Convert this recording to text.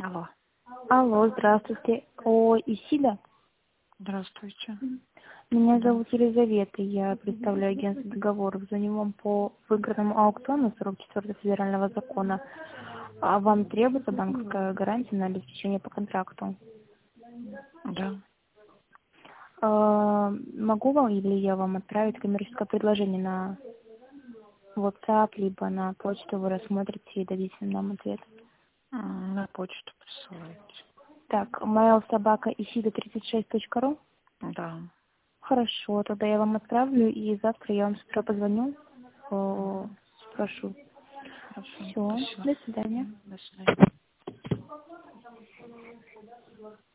Алло. Алло, здравствуйте. Исида? Здравствуйте. Меня Да. зовут Елизавета, я представляю агентство договоров. Звоню вам по выигранному аукциону 44 федерального закона. А вам требуется банковская гарантия на обеспечение по контракту? Да. Могу вам или я вам отправить коммерческое предложение на WhatsApp, либо на почту, вы рассмотрите и дадите нам ответ? На почту присылайте. Так, mail собака isida36.ru. Да. Хорошо, тогда я вам отправлю, и завтра я вам с утра позвоню, Мгм. спрошу. Хорошо. Все, Спасибо. до свидания. До свидания.